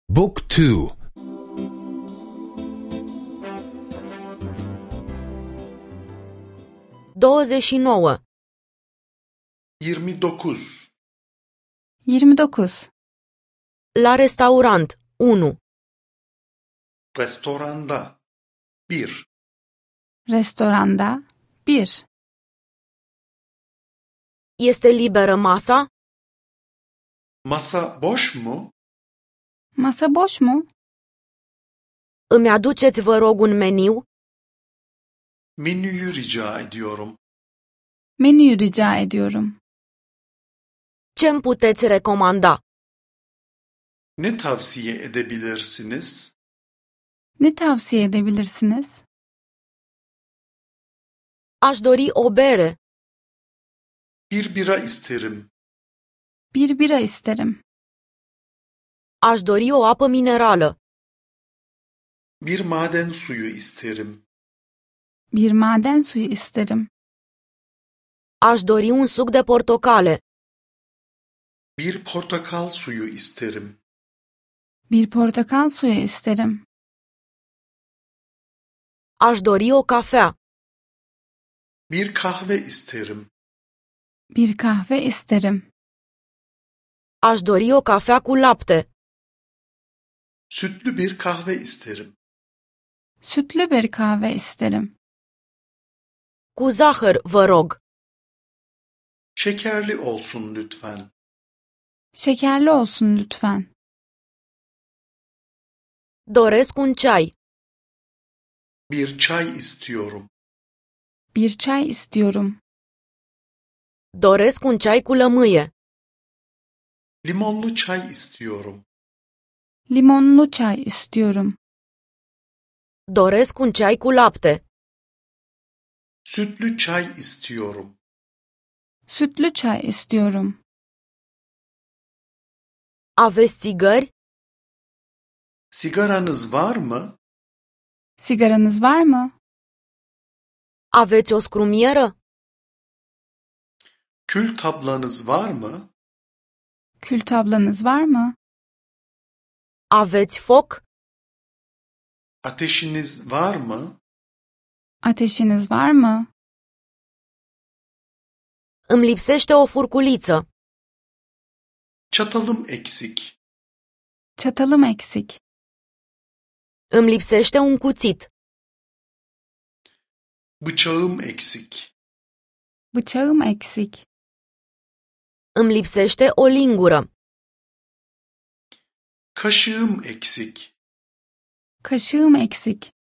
Book 2. 29. 29. 29. La restaurant 1. Restoranda 1. Restoranda 1. Este liberă masa? Masa boş mu? Masa boş mu? Îmi aduceți, vă rog, un meniu? Menüyü rica ediyorum. Menüyü rica ediyorum. Ce-mi puteți recomanda? Ne tavsiye edebilirsiniz? Ne tavsiye edebilirsiniz? Aș dori o bere. Bir bira isterim. Bir bira isterim. Aș dori o apă minerală. Bir maden suyu isterim. Bir maden suyu isterim. Aș dori un suc de portocale. Bir portakal suyu isterim. Bir portakal suyu isterim. Aș dori o cafea. Bir kahve isterim. Bir kahve isterim. Aș dori o cafea cu lapte. Sütlü bir kahve isterim. Sütlü bir kahve isterim. Cu zahăr, vă rog. Şekerli olsun lütfen. Şekerli olsun lütfen. Doresc un ceai. Bir çay istiyorum. Bir çay istiyorum. Doresc un ceai cu lămâie. Limonlu çay istiyorum. Limonlu çay istiyorum. Doresc un ceai cu lapte. Sütlü çay istiyorum. Sütlü çay istiyorum. Aveți țigări? Sigaranız var mı? Sigaranız var mı? Aveți o scrumieră? Kül tablanız var mı? Kül tablanız var mı? Aveți foc? Ateşiniz var mı? Ateşiniz var mı? Îmi lipsește o furculiță. Çatalım eksik. Çatalım eksik. Îmi lipsește un cuțit. Bıçağım eksik. Bıçağım eksik. Îmi lipsește o lingură. Kaşığım eksik. Kaşığım eksik.